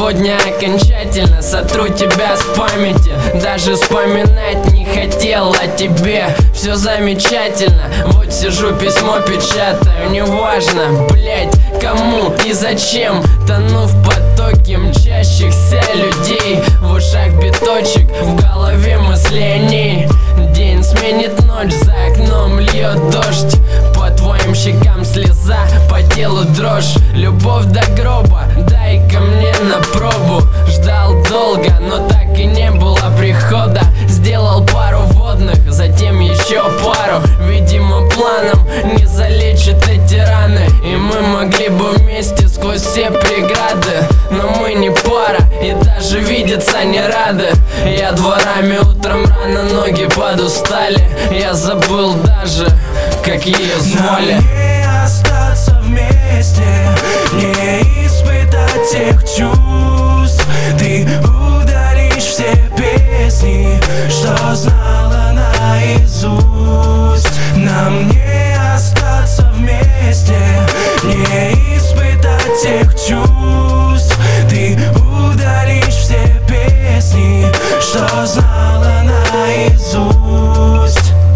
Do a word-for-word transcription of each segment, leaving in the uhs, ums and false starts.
Сегодня окончательно сотру тебя с памяти. Даже вспоминать не хотел о тебе. Все замечательно, вот сижу, письмо печатаю. Неважно, блять, кому и зачем. Тону в потоке мчащихся людей. В ушах биточек, в голове мыслений. День сменит ночь, за окном льет дождь. По твоим щекам слеза, по телу дрожь. Любовь до гроба, дай-ка мне на пробу. Ждал долго, но так и не было прихода. Сделал пару водных, затем еще пару. Видимо, планом не залечит эти раны. И мы могли бы вместе сквозь все преграды. Но мы не пара и даже видеться не рады. Я дворами утром рано, ноги подустали. Я забыл даже, как ее звали. Нам не остаться вместе, не испытать тех чувств. Ты удалишь все песни, что знала наизусть. Нам не остаться вместе, не испытать тех чувств. Ты удалишь все песни, что знала наизусть.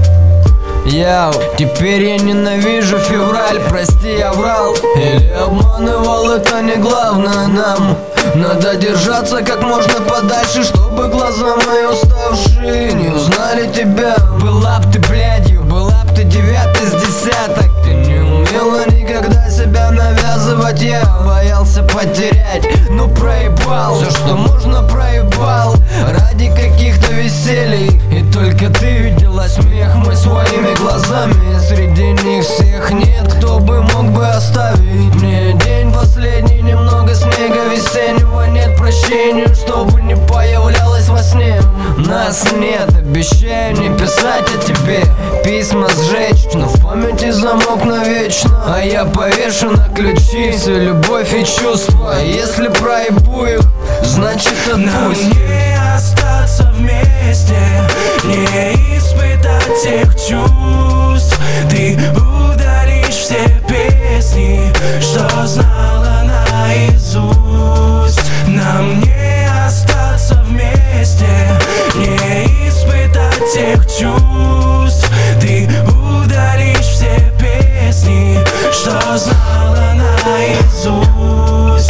Яу, теперь я ненавижу февраль, прости, я врал или обманывал, это не главное нам. Надо держаться как можно подальше, чтобы глаза мои уставшие не узнали тебя. Была б ты блядью, была б ты девятый с десяток. Ты не умела никогда себя навязывать, я боялся потерять, но проебал все, что можно, проебал ради каких-то веселий. И только ты видела смех мой своими глазами. Среди них всех нет, кто бы мог бы оставить мне день последний, немного снега весеннего. Нет прощения, чтобы не появлялось во сне. Нас нет, обещаю не писать о тебе, письма сжечь, но в памяти замок навечно. А я повешу на ключи всю любовь и чувства. Если проебу их, значит отпусть. Нам не остаться вместе, не испытать тех чувств. Ты удалишь все песни, что знала наизусть. Нам не остаться вместе, не испытать тех чувств. Ты удалишь все песни, что знала наизусть.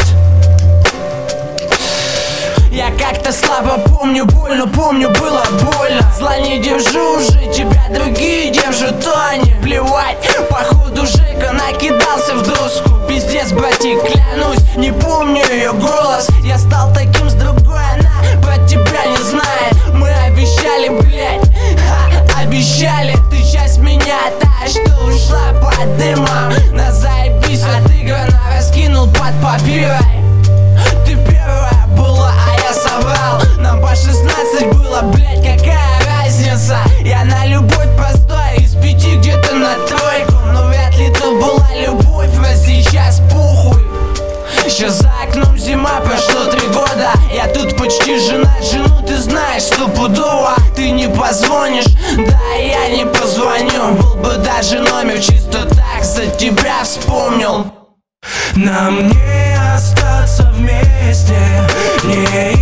Я как-то слабо помню, больно помню, было больно. Зла не держу уже, тебя другие держат, то они плевать. Походу Жека накидался в доску. Пиздец, братик, клянусь, не помню ее голос. Я стал таким с другой, она про тебя не знает. Мы обещали, блять, ха, обещали. Ты часть меня, та, что ушла под дымом. На заебись отыграно, раскинул под попивой. Ты первая была, а я соврал. Нам по шестнадцать было, блять, какая разница. Я на любовь простая, из пяти где-то на тройку. Но вряд ли то была любовь, а сейчас похуй. Сейчас за окном зима, прошло три года. Я тут почти женат, жену ты знаешь стопудово. Ты не позвонишь, да я не позвоню. Был бы даже номер, чисто так за тебя вспомнил. Нам не остаться вместе, не